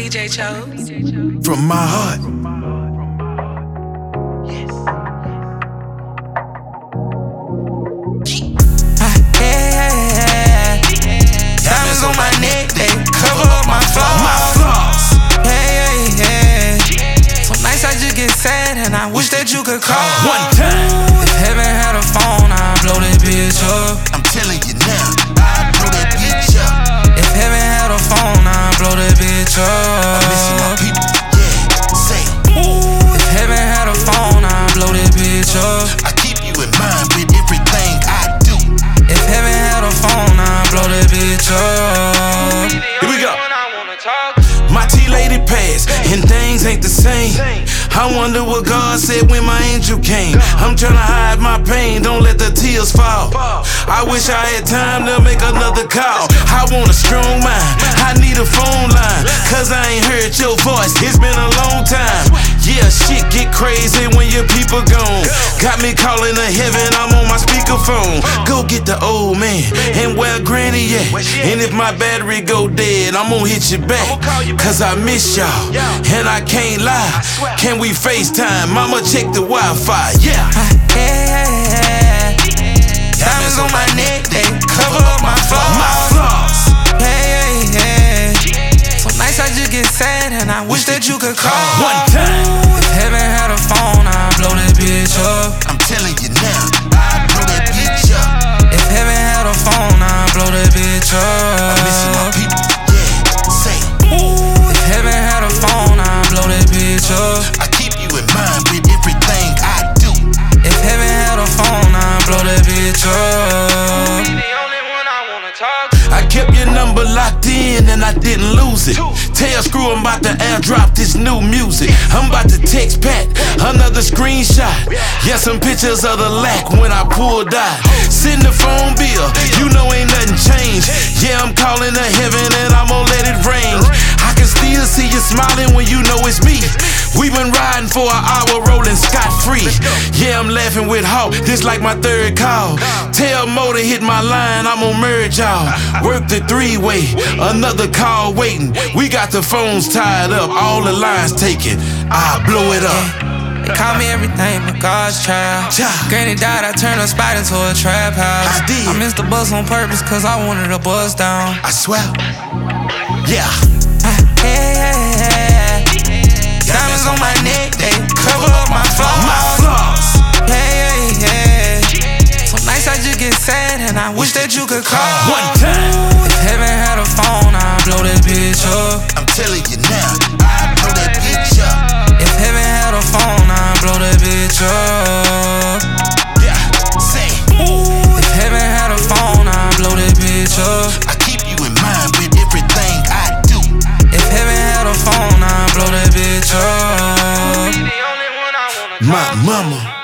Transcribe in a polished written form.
DJ Cho. From my heart. Diamonds on my neck, they cover up my flaws. Some nights I just get sad and I wish that you could call. One time. If heaven had a phone, I'd blow that bitch up. I'm telling you now, I'd blow that bitch up. If heaven had a phone, I'd blow that bitch up. I'm missing my people, yeah, say. If heaven had a phone, I'd blow that bitch up. I keep you in mind with everything I do. If heaven had a phone, I'd blow that bitch up. Here we go. My T-lady passed, and things ain't the same. I wonder what God said when my angel came. I'm tryna hide my pain, don't let the tears fall. I wish I had time to make another call. I want a strong mind, I need a phone line, cause I ain't heard your voice, it's been a long time. Yeah, shit get crazy when your people gone. Got me calling to heaven, I'm on my speakerphone. Go get the old man, and where granny at? And if my battery go dead, I'm gonna hit you back, cause I miss y'all, and I can't lie. Can we FaceTime? Mama, check the Wi-Fi, yeah. Diamonds on my neck, they cover up my flaws. Some nights I just get sad and I wish that you could call. One time. If heaven had a phone, I'd blow that bitch up. I'm telling you now, I'd blow that bitch up. If heaven had a phone, I'd blow that bitch up. I'm missing my people, yeah, say. If heaven had a phone, I'd blow that bitch up. I keep you in mind with everything I do. If heaven had a phone, I'd blow that bitch up. I kept your number locked in and I didn't lose it. Tell Screw I'm about to airdrop this new music. I'm about to text Pat another screenshot. Yeah, some pictures of the lack when I pulled out. Send the phone bill, you know ain't nothing changed. Yeah, I'm calling to heaven and I'm gonna let it rain. I can still see you smiling when you know it's me. We been riding for an hour rolling scot-free. Yeah, I'm laughing with Hawk, this like my third call. Tell Mo to hit my line, I'm gonna merge y'all. Work the three-way, another call waiting. We got the phones tied up, all the lines taken. I'll blow it up. They call me everything but God's child. Granny died, I turned a spot into a trap house. I did. I missed the bus on purpose cause I wanted a buzz down. I swear, yeah. Diamonds on my neck, they cover up my flaws. Some nights I just get sad and I wish that you could call. One time. If heaven had a phone, I'd blow that bitch up. I'm telling you now, I'd blow that bitch up. If heaven had a phone, I'd blow that bitch up. Yeah, say. If heaven had a phone, I'd blow that bitch up. I keep you in mind with everything I do. If heaven had a phone, I'd blow that bitch up. My mama.